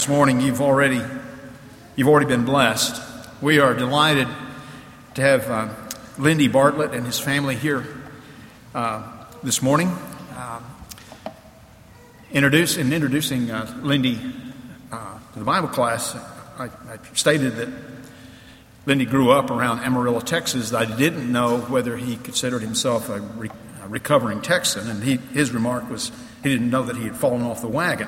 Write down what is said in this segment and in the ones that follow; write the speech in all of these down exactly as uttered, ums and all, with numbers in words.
This morning you've already you've already been blessed. We are delighted to have uh, Lindy Bartlett and his family here uh, this morning. Uh, introduce in introducing uh, Lindy uh, to the Bible class, I, I stated that Lindy grew up around Amarillo, Texas. I didn't know whether he considered himself a, re- a recovering Texan, and he, his remark was he didn't know that he had fallen off the wagon.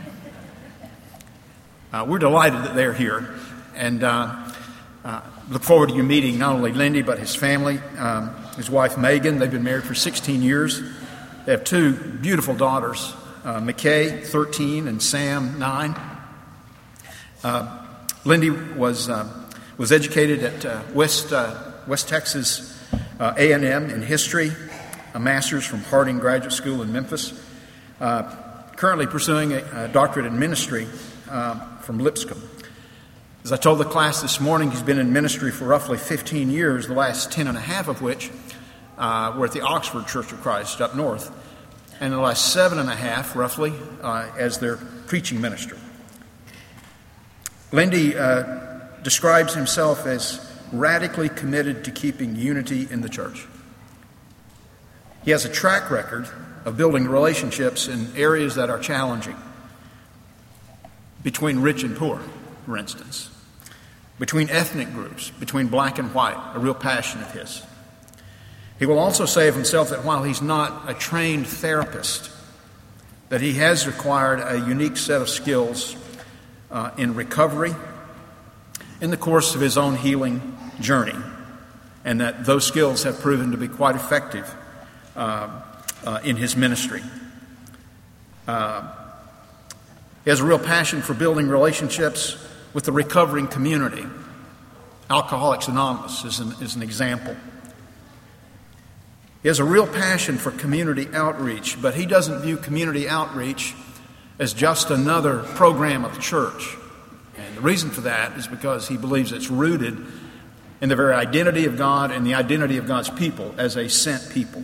Uh, we're delighted that they're here, and uh, uh, look forward to you meeting not only Lindy but his family, um, his wife Megan. They've been married for sixteen years. They have two beautiful daughters, uh, McKay, thirteen, and Sam, nine. Uh, Lindy was uh, was educated at uh, West uh, West Texas uh, A and M in history, a master's from Harding Graduate School in Memphis. Uh, currently pursuing a, a doctorate in ministry uh, from Lipscomb. As I told the class this morning, he's been in ministry for roughly fifteen years, the last ten and a half of which uh, were at the Oxford Church of Christ up north, and the last seven and a half, roughly, uh, as their preaching minister. Lindy uh, describes himself as radically committed to keeping unity in the church. He has a track record of building relationships in areas that are challenging, between rich and poor, for instance, between ethnic groups, between black and white, a real passion of his. He will also say of himself that while he's not a trained therapist, that he has acquired a unique set of skills uh, in recovery in the course of his own healing journey, and that those skills have proven to be quite effective uh, uh, in his ministry. Uh, He has a real passion for building relationships with the recovering community. Alcoholics Anonymous is an, is an example. He has a real passion for community outreach, but he doesn't view community outreach as just another program of the church. And the reason for that is because he believes it's rooted in the very identity of God and the identity of God's people as a sent people.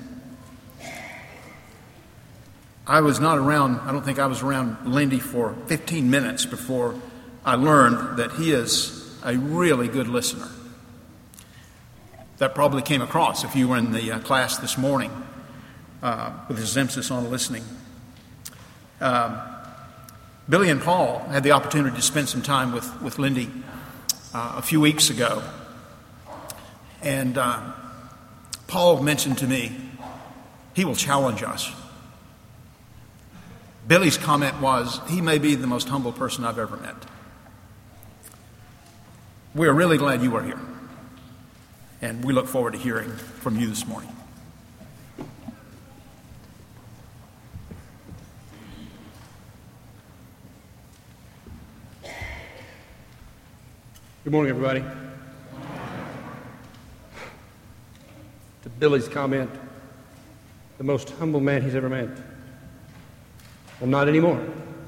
I was not around, I don't think I was around Lindy for fifteen minutes before I learned that he is a really good listener. That probably came across if you were in the uh, class this morning uh, with his emphasis on listening. Uh, Billy and Paul had the opportunity to spend some time with, with Lindy uh, a few weeks ago. And uh, Paul mentioned to me, he will challenge us. Billy's comment was, he may be the most humble person I've ever met. We're really glad you are here. And we look forward to hearing from you this morning. Good morning, everybody. To Billy's comment, the most humble man he's ever met. Well, not anymore.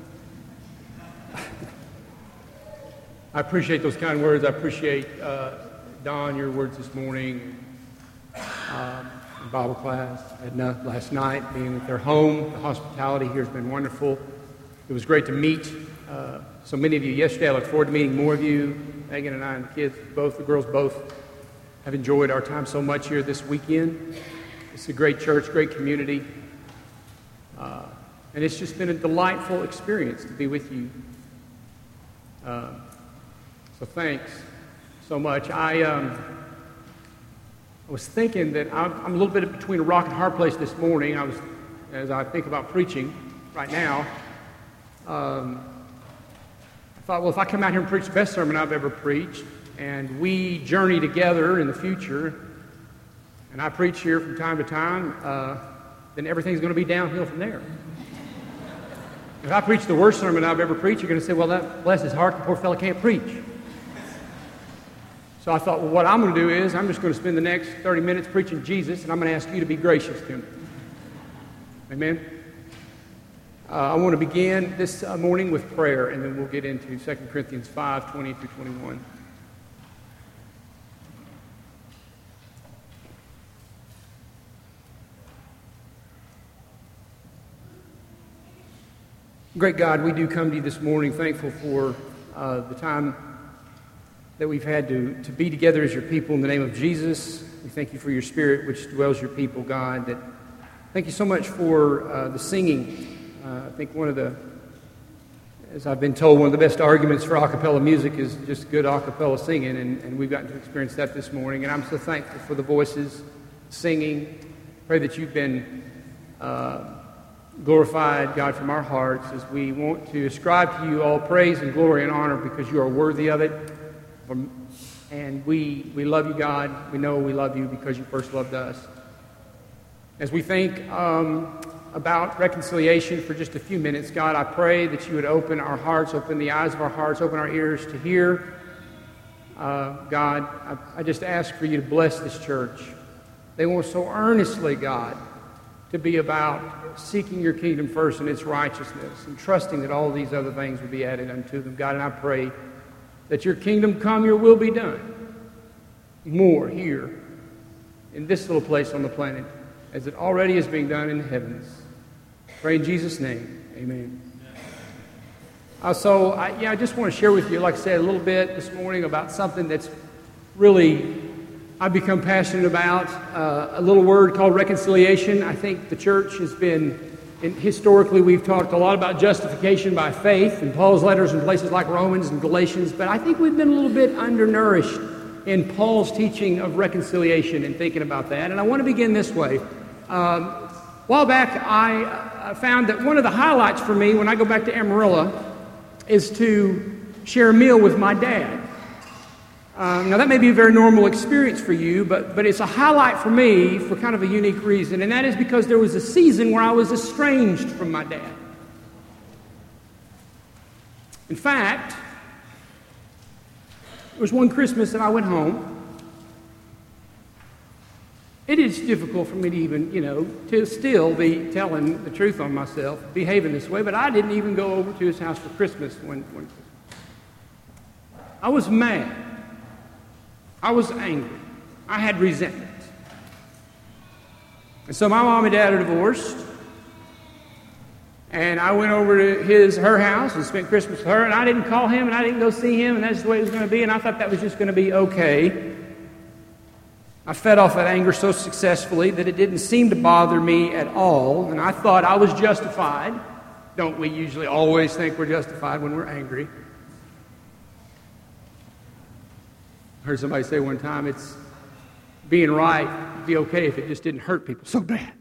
I appreciate those kind words. I appreciate, uh, Don, your words this morning, um, in Bible class, at last night, being at their home. The hospitality here has been wonderful. It was great to meet uh, so many of you yesterday. I look forward to meeting more of you. Megan and I and the kids, both the girls both, have enjoyed our time so much here this weekend. It's a great church, great community. Uh, And it's just been a delightful experience to be with you. Uh, so thanks so much. I, um, I was thinking that I'm, I'm a little bit between a rock and a hard place this morning. I was, as I think about preaching right now, um, I thought, well, if I come out here and preach the best sermon I've ever preached, and we journey together in the future, and I preach here from time to time, uh, then everything's going to be downhill from there. If I preach the worst sermon I've ever preached, you're going to say, well, that bless his heart, the poor fellow can't preach. So I thought, well, what I'm going to do is I'm just going to spend the next thirty minutes preaching Jesus, and I'm going to ask you to be gracious to me. Amen? Uh, I want to begin this uh, morning with prayer, and then we'll get into Second Corinthians five, twenty through twenty-one. Great God, we do come to you this morning thankful for uh, the time that we've had to, to be together as your people in the name of Jesus. We thank you for your Spirit which dwells your people, God. That thank you so much for uh, the singing. Uh, I think one of the, as I've been told, one of the best arguments for a cappella music is just good a cappella singing, and, and we've gotten to experience that this morning. And I'm so thankful for the voices singing. Pray that you've been uh, glorified, God, from our hearts as we want to ascribe to you all praise and glory and honor because you are worthy of it. And we, we love you, God. We know we love you because you first loved us. As we think um, about reconciliation for just a few minutes, God, I pray that you would open our hearts, open the eyes of our hearts, open our ears to hear. Uh, God, I, I just ask for you to bless this church. They want so earnestly, God, to be about seeking your kingdom first and its righteousness and trusting that all these other things will be added unto them. God, and I pray that your kingdom come, your will be done. More here in this little place on the planet as it already is being done in the heavens. Pray in Jesus' name. Amen. Uh, so, I, yeah, I just want to share with you, like I said, a little bit this morning about something that's really I've become passionate about, uh, a little word called reconciliation. I think the church has been, and historically we've talked a lot about justification by faith in Paul's letters in places like Romans and Galatians, but I think we've been a little bit undernourished in Paul's teaching of reconciliation and thinking about that. And I want to begin this way. Um, a while back I, I found that one of the highlights for me when I go back to Amarillo is to share a meal with my dad. Um, now, that may be a very normal experience for you, but, but it's a highlight for me for kind of a unique reason, and that is because there was a season where I was estranged from my dad. In fact, it was one Christmas that I went home. It is difficult for me to even, you know, to still be telling the truth on myself, behaving this way, but I didn't even go over to his house for Christmas when, when I was mad. I was angry. I had resentment. And so my mom and dad are divorced. And I went over to his, her house and spent Christmas with her. And I didn't call him and I didn't go see him. And that's the way it was going to be. And I thought that was just going to be okay. I fed off that anger so successfully that it didn't seem to bother me at all. And I thought I was justified. Don't we usually always think we're justified when we're angry? I heard somebody say one time, it's being right, it'd be okay if it just didn't hurt people so bad.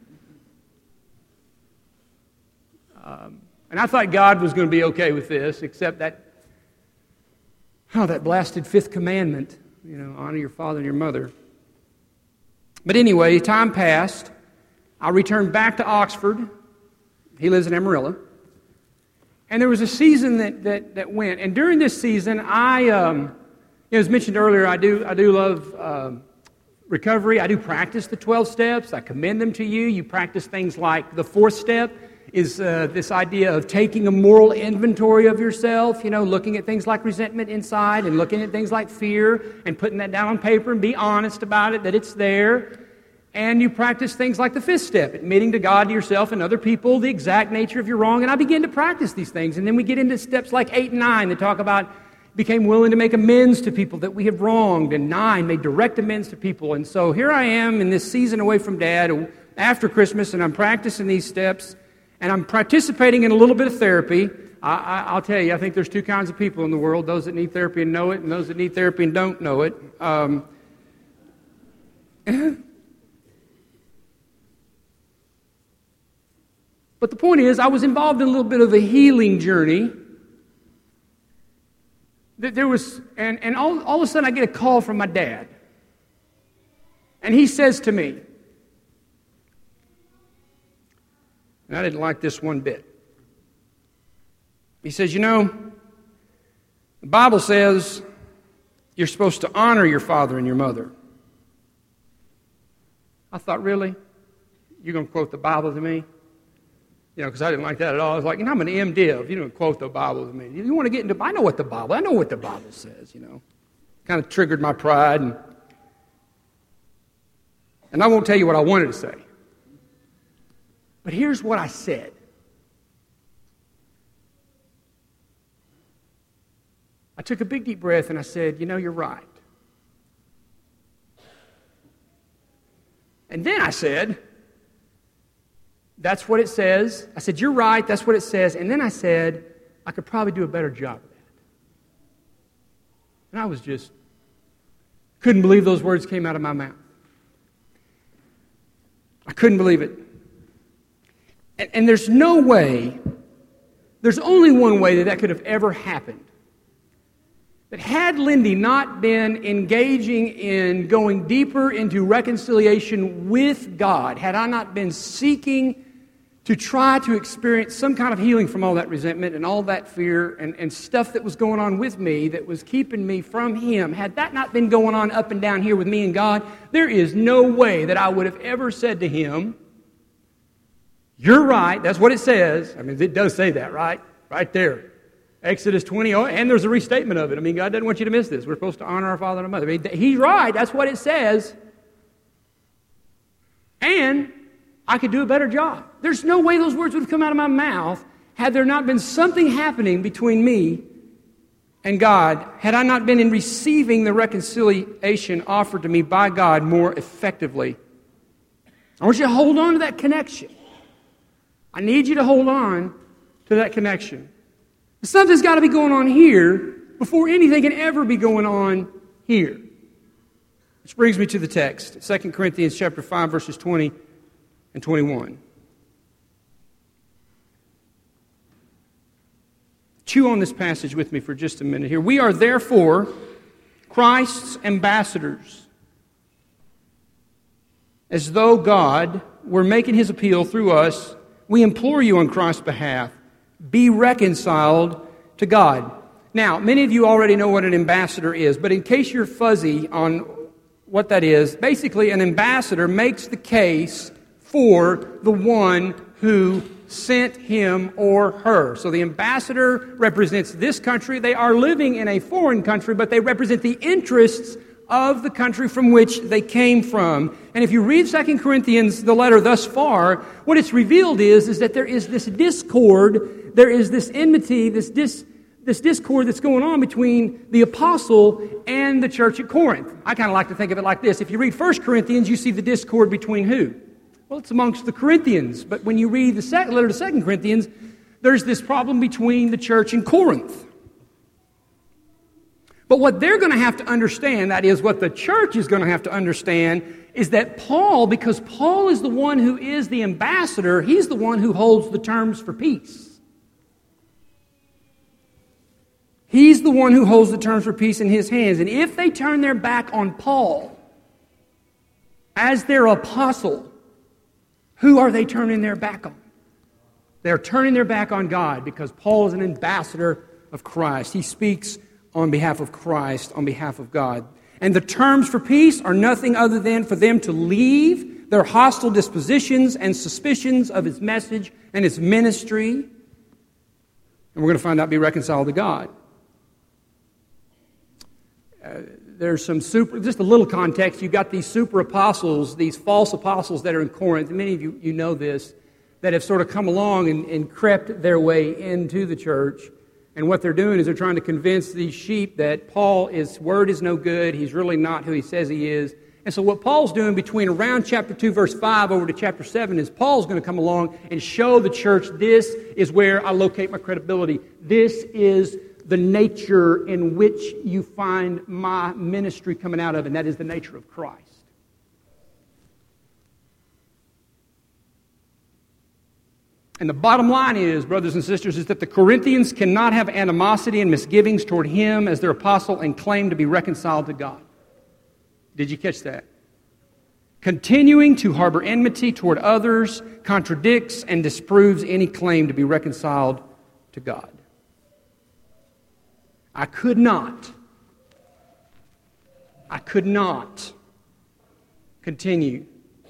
Um, and I thought God was going to be okay with this, except that, oh, that blasted fifth commandment, you know, honor your father and your mother. But anyway, time passed. I returned back to Oxford. He lives in Amarillo. And there was a season that, that, that went. And during this season, I... Um, You know, as mentioned earlier, I do I do love um, recovery. I do practice the twelve steps. I commend them to you. You practice things like the fourth step is uh, this idea of taking a moral inventory of yourself, you know, looking at things like resentment inside and looking at things like fear and putting that down on paper and be honest about it, that it's there. And you practice things like the fifth step, admitting to God, to yourself, and other people the exact nature of your wrong. And I begin to practice these things. And then we get into steps like eight and nine that talk about became willing to make amends to people that we have wronged, and nine, made direct amends to people. And so here I am in this season away from Dad after Christmas, and I'm practicing these steps, and I'm participating in a little bit of therapy. I, I, I'll tell you, I think there's two kinds of people in the world, those that need therapy and know it, and those that need therapy and don't know it. Um, but the point is, I was involved in a little bit of a healing journey. There was, and, and all, all of a sudden I get a call from my dad. And he says to me, and I didn't like this one bit. He says, you know, the Bible says you're supposed to honor your father and your mother. I thought, really? You're going to quote the Bible to me? You know, because I didn't like that at all. I was like, you know, I'm an M Div. You don't quote the Bible to me. You want to get into, I know what the Bible, I know what the Bible says, you know. Kind of triggered my pride. And, and I won't tell you what I wanted to say. But here's what I said. took a big deep breath and I said, you know, you're right. And then I said, that's what it says. I said, you're right, that's what it says. And then I said, I could probably do a better job of that. And I was just, couldn't believe those words came out of my mouth. I couldn't believe it. And, and there's no way, there's only one way that that could have ever happened. That had Lindy not been engaging in going deeper into reconciliation with God, had I not been seeking to try to experience some kind of healing from all that resentment and all that fear and, and stuff that was going on with me that was keeping me from Him, had that not been going on up and down here with me and God, there is no way that I would have ever said to Him, you're right, that's what it says. I mean, it does say that, right? Right there. Exodus twenty, and there's a restatement of it. I mean, God doesn't want you to miss this. We're supposed to honor our father and our mother. I mean, He's right, that's what it says. And I could do a better job. There's no way those words would have come out of my mouth had there not been something happening between me and God, had I not been in receiving the reconciliation offered to me by God more effectively. I want you to hold on to that connection. I need you to hold on to that connection. Something's got to be going on here before anything can ever be going on here. Which brings me to the text, Second Corinthians chapter five, verses twenty and twenty-one. Chew on this passage with me for just a minute here. We are therefore Christ's ambassadors, as though God were making His appeal through us. We implore you on Christ's behalf, be reconciled to God. Now, many of you already know what an ambassador is, but in case you're fuzzy on what that is, basically an ambassador makes the case for the one who sent him or her. So the ambassador represents this country. They are living in a foreign country, but they represent the interests of the country from which they came from. And if you read Second Corinthians, the letter thus far, what it's revealed is, is that there is this discord, there is this enmity, this dis, this discord that's going on between the apostle and the church at Corinth. I kind of like to think of it like this. If you read First Corinthians, you see the discord between who? Well, it's amongst the Corinthians. But when you read the second letter to Second Corinthians, there's this problem between the church in Corinth. But what they're going to have to understand, that is what the church is going to have to understand, is that Paul, because Paul is the one who is the ambassador, he's the one who holds the terms for peace. He's the one who holds the terms for peace in his hands. And if they turn their back on Paul as their apostle, who are they turning their back on? They're turning their back on God, because Paul is an ambassador of Christ. He speaks on behalf of Christ, on behalf of God. And the terms for peace are nothing other than for them to leave their hostile dispositions and suspicions of His message and His ministry. And we're going to find out be reconciled to God. Uh, there's some super, just a little context. You've got these super apostles, these false apostles that are in Corinth. Many of you, you know this, that have sort of come along and, and crept their way into the church. And what they're doing is they're trying to convince these sheep that Paul, his word is no good. He's really not who he says he is. And so what Paul's doing between around chapter two, verse five over to chapter seven is Paul's going to come along and show the church, this is where I locate my credibility. This is the nature in which you find my ministry coming out of, and that is the nature of Christ. And the bottom line is, brothers and sisters, is that the Corinthians cannot have animosity and misgivings toward him as their apostle and claim to be reconciled to God. Did you catch that? Continuing to harbor enmity toward others contradicts and disproves any claim to be reconciled to God. I could not, I could not continue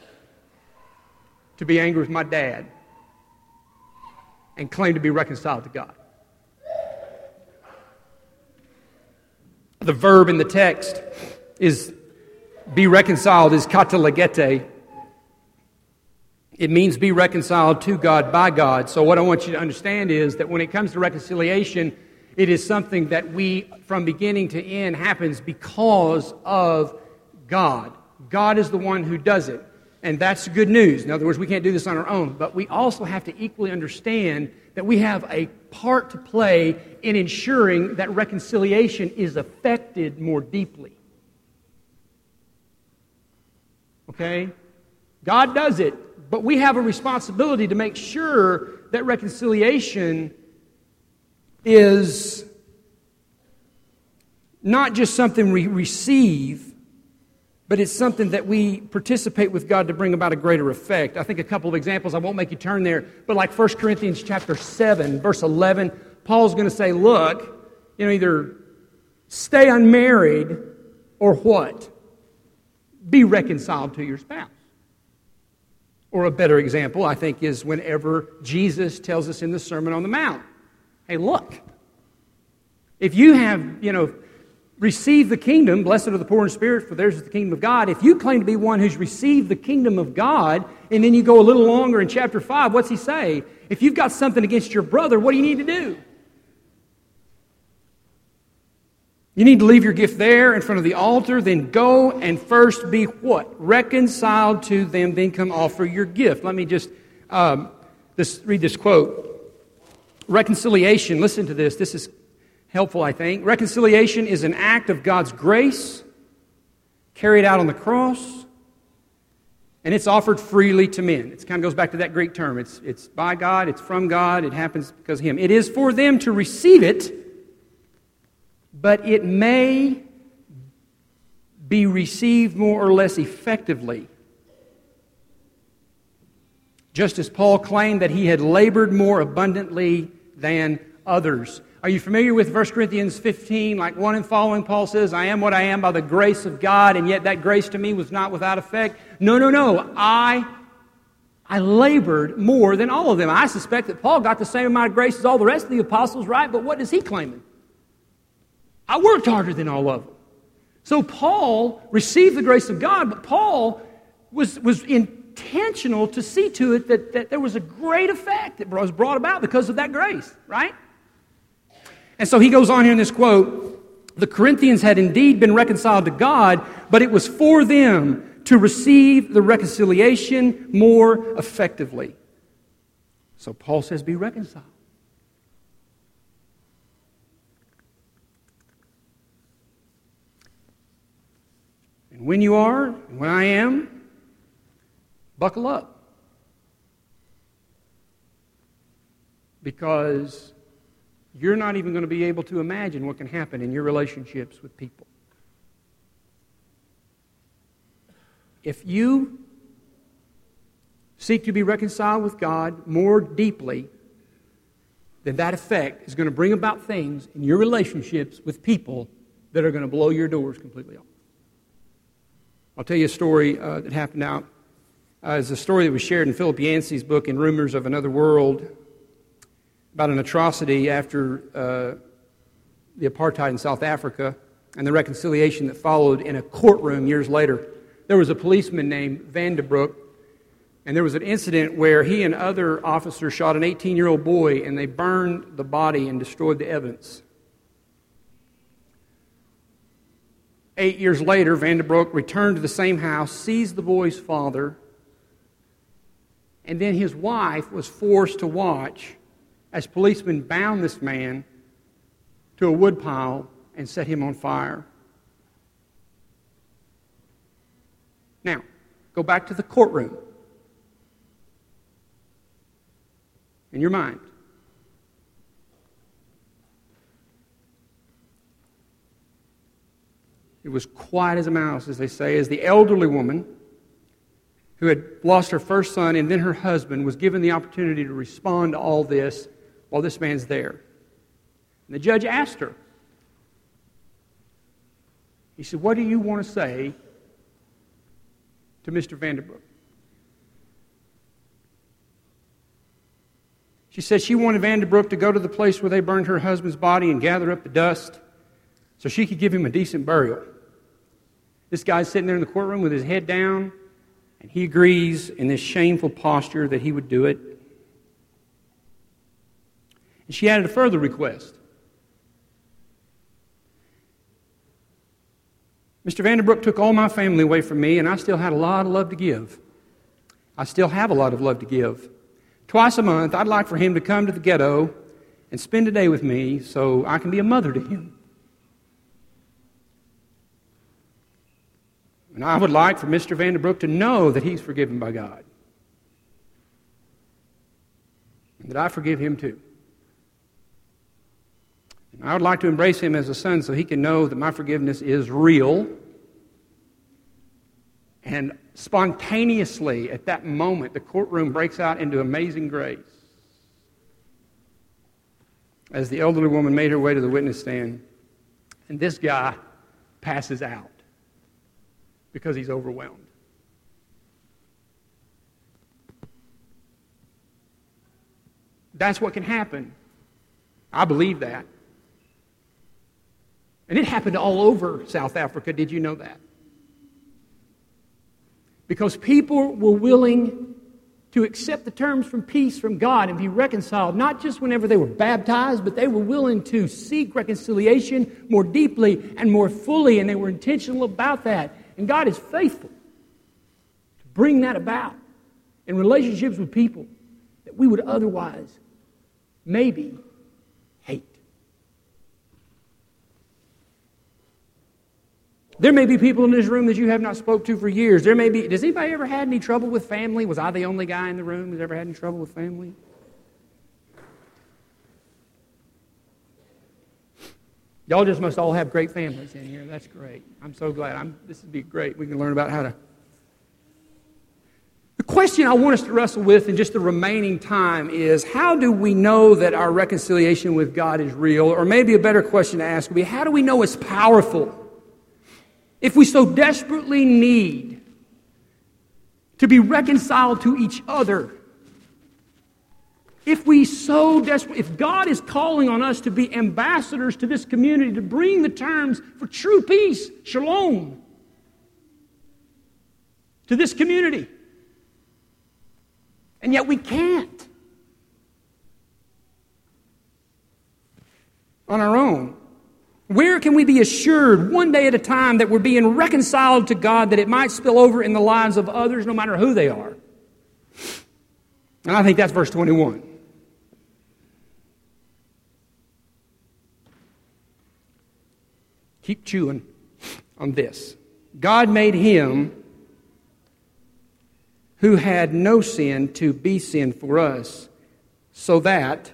to be angry with my dad and claim to be reconciled to God. The verb in the text is be reconciled, is katalegete. It means be reconciled to God by God. So what I want you to understand is that when it comes to reconciliation, It is something that we, from beginning to end, happens because of God. God is the one who does it. And that's good news. In other words, we can't do this on our own. But we also have to equally understand that we have a part to play in ensuring that reconciliation is affected more deeply. Okay? God does it, but we have a responsibility to make sure that reconciliation is not just something we receive, but it's something that we participate with God to bring about a greater effect. I think a couple of examples, I won't make you turn there, but like First Corinthians chapter seven, verse eleven, Paul's going to say, look, you know, either stay unmarried or what? Be reconciled to your spouse. Or a better example, I think, is whenever Jesus tells us in the Sermon on the Mount, hey, look, if you have, you know, received the kingdom, blessed are the poor in spirit, for theirs is the kingdom of God. If you claim to be one who's received the kingdom of God, and then you go a little longer in chapter five, what's he say? If you've got something against your brother, what do you need to do? You need to leave your gift there in front of the altar, then go and first be what? Reconciled to them, then come offer your gift. Let me just um, this, read this quote. Reconciliation, listen to this, this is helpful, I think. Reconciliation is an act of God's grace carried out on the cross, and it's offered freely to men. It kind of goes back to that Greek term. It's, it's by God, it's from God, it happens because of Him. It is for them to receive it, but it may be received more or less effectively. Just as Paul claimed that he had labored more abundantly than others. Are you familiar with First Corinthians fifteen, like one and following? Paul says, I am what I am by the grace of God, and yet that grace to me was not without effect. No, no, no. I, I labored more than all of them. I suspect that Paul got the same amount of grace as all the rest of the apostles, right? But what is he claiming? I worked harder than all of them. So Paul received the grace of God, but Paul was, was intentional to see to it that, that there was a great effect that was brought about because of that grace, right? And so he goes on here in this quote, the Corinthians had indeed been reconciled to God, but it was for them to receive the reconciliation more effectively. So Paul says, be reconciled. And when you are, and when I am, buckle up. Because you're not even going to be able to imagine what can happen in your relationships with people. If you seek to be reconciled with God more deeply, then that effect is going to bring about things in your relationships with people that are going to blow your doors completely off. I'll tell you a story uh, that happened out. Uh, it's a story that was shared in Philip Yancey's book, In Rumors of Another World, about an atrocity after uh, the apartheid in South Africa and the reconciliation that followed in a courtroom years later. There was a policeman named Vanderbroek, and there was an incident where he and other officers shot an eighteen-year-old boy, and they burned the body and destroyed the evidence. Eight years later, Vanderbroek returned to the same house, seized the boy's father, and then his wife was forced to watch as policemen bound this man to a woodpile and set him on fire. Now, go back to the courtroom. In your mind. It was quiet as a mouse, as they say, as the elderly woman who had lost her first son and then her husband was given the opportunity to respond to all this while this man's there. And the judge asked her, he said, what do you want to say to Mister Vanderbroek? She said she wanted Vanderbroek to go to the place where they burned her husband's body and gather up the dust so she could give him a decent burial. This guy's sitting there in the courtroom with his head down, and he agrees in this shameful posture that he would do it. And she added a further request. Mister Vanderbrook took all my family away from me, and I still had a lot of love to give. I still have a lot of love to give. Twice a month, I'd like for him to come to the ghetto and spend a day with me so I can be a mother to him. And I would like for Mister Vanderbrook to know that he's forgiven by God. And that I forgive him too. And I would like to embrace him as a son so he can know that my forgiveness is real. And spontaneously, at that moment, the courtroom breaks out into amazing grace. As the elderly woman made her way to the witness stand, and this guy passes out because he's overwhelmed. That's what can happen. I believe that. And it happened all over South Africa. Did you know that? Because people were willing to accept the terms from peace from God and be reconciled, not just whenever they were baptized, but they were willing to seek reconciliation more deeply and more fully, and they were intentional about that. And God is faithful to bring that about in relationships with people that we would otherwise maybe hate. There may be people in this room that you have not spoke to for years. There may be. Does anybody ever had any trouble with family? Was I the only guy in the room who's ever had any trouble with family? Y'all just must all have great families in here. That's great. I'm so glad. I'm, this would be great. We can learn about how to. The question I want us to wrestle with in just the remaining time is, how do we know that our reconciliation with God is real? Or maybe a better question to ask would be, how do we know it's powerful? If we so desperately need to be reconciled to each other, if we so desperately, if God is calling on us to be ambassadors to this community, to bring the terms for true peace, shalom, to this community, and yet we can't on our own, where can we be assured one day at a time that we're being reconciled to God, that it might spill over in the lives of others, no matter who they are? And I think that's verse twenty-one. Keep chewing on this. God made him who had no sin to be sin for us, so that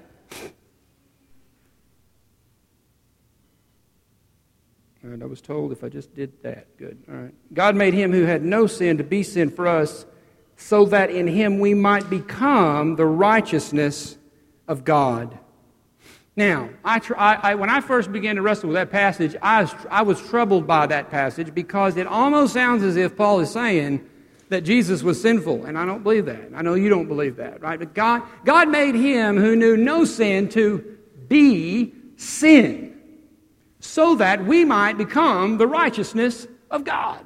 And I was told if I just did that, good. All right. God made him who had no sin to be sin for us, so that in him we might become the righteousness of God. Now, I, tr- I, I when I first began to wrestle with that passage, I was, I was troubled by that passage because it almost sounds as if Paul is saying that Jesus was sinful, and I don't believe that. I know you don't believe that, right? But God, God made him who knew no sin to be sin, so that we might become the righteousness of God.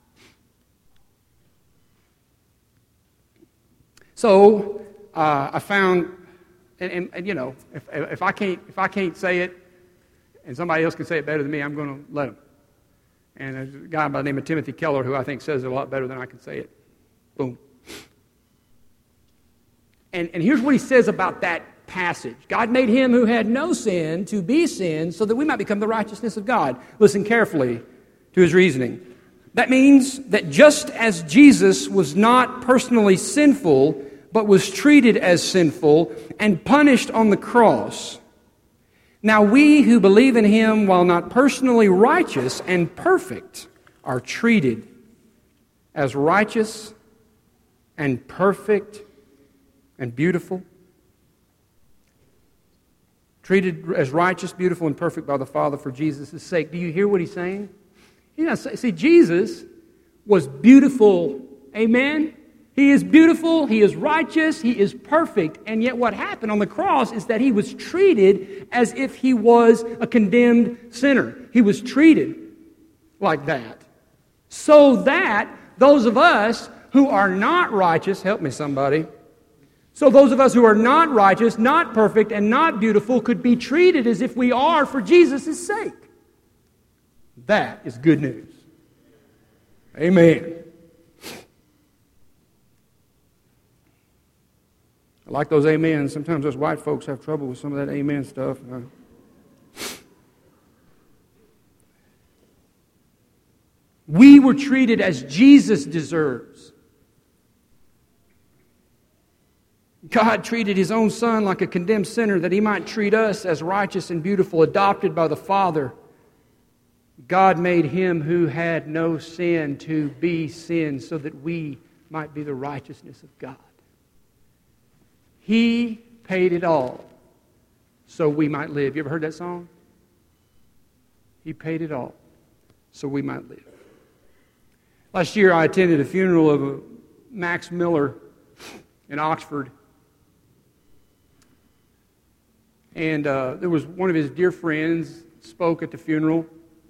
So uh, I found, and, and, and you know, if, if I can't if I can't say it, and somebody else can say it better than me, I'm going to let them. And there's a guy by the name of Timothy Keller who I think says it a lot better than I can say it. Boom. And and here's what he says about that passage. God made him who had no sin to be sin so that we might become the righteousness of God. Listen carefully to his reasoning. That means that just as Jesus was not personally sinful, but was treated as sinful and punished on the cross, now we who believe in him, while not personally righteous and perfect, are treated as righteous and perfect and beautiful. Treated as righteous, beautiful, and perfect by the Father for Jesus' sake. Do you hear what he's saying? You know, see, Jesus was beautiful. Amen? He is beautiful, he is righteous, he is perfect. And yet what happened on the cross is that he was treated as if he was a condemned sinner. He was treated like that. So that those of us who are not righteous, help me somebody, so those of us who are not righteous, not perfect, and not beautiful could be treated as if we are for Jesus' sake. That is good news. Amen. I like those amens. Sometimes us white folks have trouble with some of that amen stuff. Uh, we were treated as Jesus deserves. God treated His own Son like a condemned sinner that He might treat us as righteous and beautiful, adopted by the Father. God made Him who had no sin to be sin so that we might be the righteousness of God. He paid it all so we might live. You ever heard that song? He paid it all so we might live. Last year I attended a funeral of a Max Miller in Oxford. And uh, there was one of his dear friends spoke at the funeral.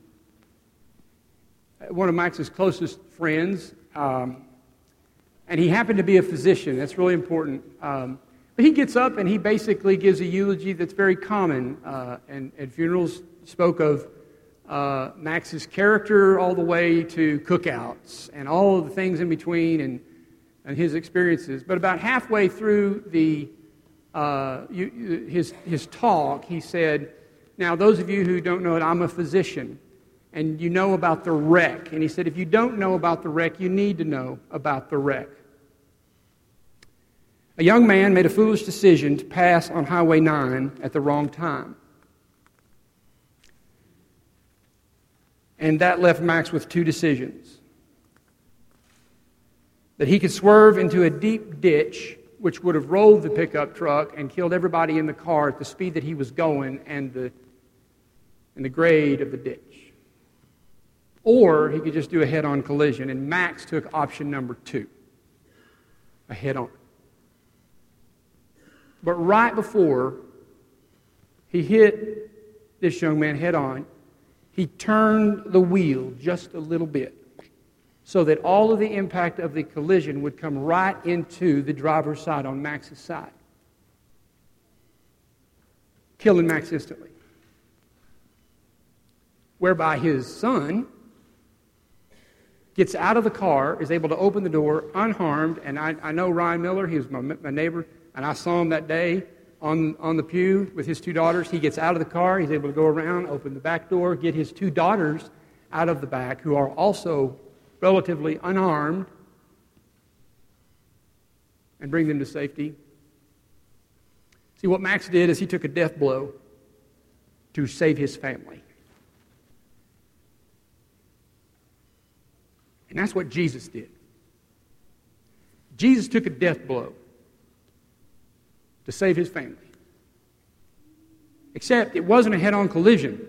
One of Max's closest friends. Um, and he happened to be a physician. That's really important. Um, But he gets up and he basically gives a eulogy that's very common uh, and, and funerals. Spoke of uh, Max's character all the way to cookouts and all of the things in between and, and his experiences. But about halfway through the uh, you, his, his talk, he said, now those of you who don't know it, I'm a physician and you know about the wreck. And he said, if you don't know about the wreck, you need to know about the wreck. A young man made a foolish decision to pass on Highway nine at the wrong time. And that left Max with two decisions. That he could swerve into a deep ditch, which would have rolled the pickup truck and killed everybody in the car at the speed that he was going and the, and the grade of the ditch. Or he could just do a head-on collision, and Max took option number two, a head-on. But right before he hit this young man head on, he turned the wheel just a little bit so that all of the impact of the collision would come right into the driver's side on Max's side, killing Max instantly. Whereby his son gets out of the car, is able to open the door unharmed, and I, I know Ryan Miller, he was my, my neighbor, and I saw him that day on, on the pew with his two daughters. He gets out of the car. He's able to go around, open the back door, get his two daughters out of the back, who are also relatively unarmed, and bring them to safety. See, what Max did is he took a death blow to save his family. And that's what Jesus did. Jesus took a death blow to save his family. Except it wasn't a head-on collision.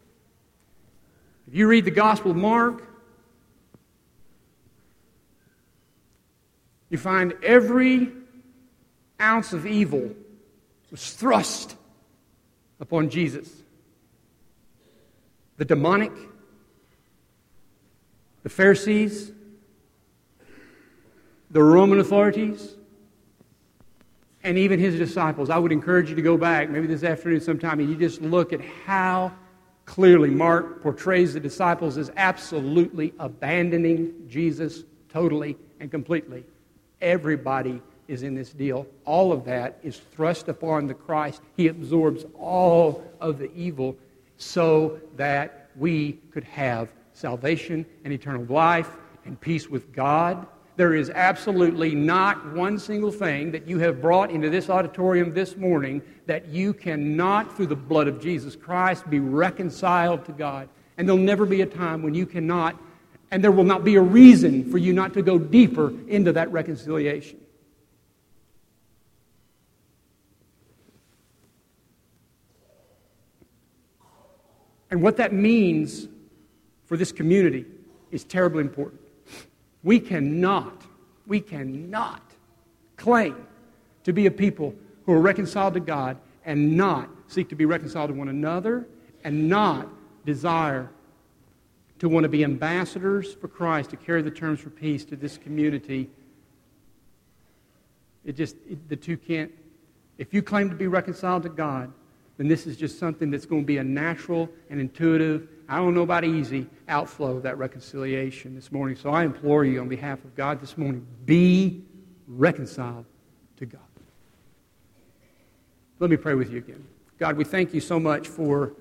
If you read the Gospel of Mark, you find every ounce of evil was thrust upon Jesus. The demonic, the Pharisees, the Roman authorities, and even his disciples. I would encourage you to go back, maybe this afternoon sometime, and you just look at how clearly Mark portrays the disciples as absolutely abandoning Jesus totally and completely. Everybody is in this deal. All of that is thrust upon the Christ. He absorbs all of the evil so that we could have salvation and eternal life and peace with God. There is absolutely not one single thing that you have brought into this auditorium this morning that you cannot, through the blood of Jesus Christ, be reconciled to God. And there'll never be a time when you cannot, and there will not be a reason for you not to go deeper into that reconciliation. And what that means for this community is terribly important. We cannot, we cannot claim to be a people who are reconciled to God and not seek to be reconciled to one another and not desire to want to be ambassadors for Christ, to carry the terms for peace to this community. It just, it, the two can't, if you claim to be reconciled to God, then this is just something that's going to be a natural and intuitive, I don't know about easy, outflow of that reconciliation this morning. So I implore you on behalf of God this morning, be reconciled to God. Let me pray with you again. God, we thank you so much for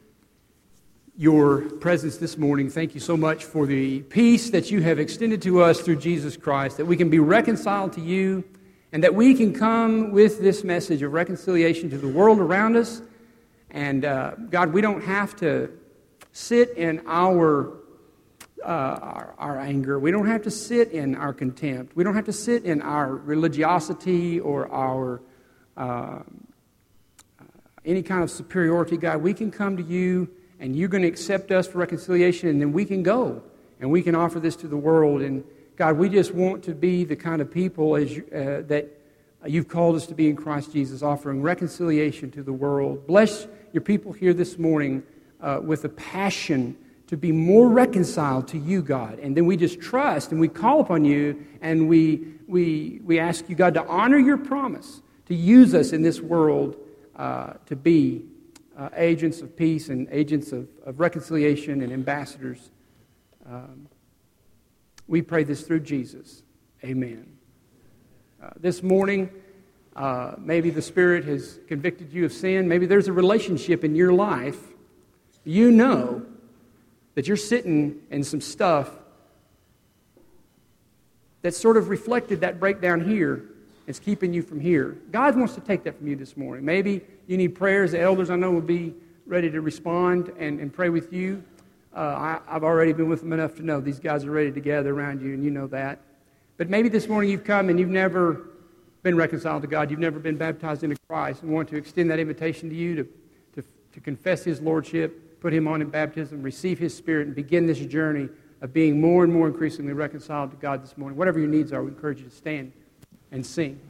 your presence this morning. Thank you so much for the peace that you have extended to us through Jesus Christ, that we can be reconciled to you, and that we can come with this message of reconciliation to the world around us. And uh, God, we don't have to sit in our, uh, our our anger. We don't have to sit in our contempt. We don't have to sit in our religiosity or our uh, any kind of superiority. God, we can come to you, and you're going to accept us for reconciliation, and then we can go, and we can offer this to the world. And God, we just want to be the kind of people as you, uh, that you've called us to be in Christ Jesus, offering reconciliation to the world. Bless your people here this morning uh, with a passion to be more reconciled to you, God. And then we just trust and we call upon you, and we we we ask you, God, to honor your promise, to use us in this world uh, to be uh, agents of peace and agents of, of reconciliation and ambassadors. Um, we pray this through Jesus. Amen. Uh, this morning, uh, maybe the Spirit has convicted you of sin. Maybe there's a relationship in your life. You know that you're sitting in some stuff that sort of reflected that breakdown here. It's keeping you from here. God wants to take that from you this morning. Maybe you need prayers. The elders I know will be ready to respond and, and pray with you. Uh, I, I've already been with them enough to know these guys are ready to gather around you, and you know that. But maybe this morning you've come and you've never been reconciled to God. You've never been baptized into Christ, and want to extend that invitation to you to, to, to confess His Lordship, put Him on in baptism, receive His Spirit, and begin this journey of being more and more increasingly reconciled to God this morning. Whatever your needs are, we encourage you to stand and sing.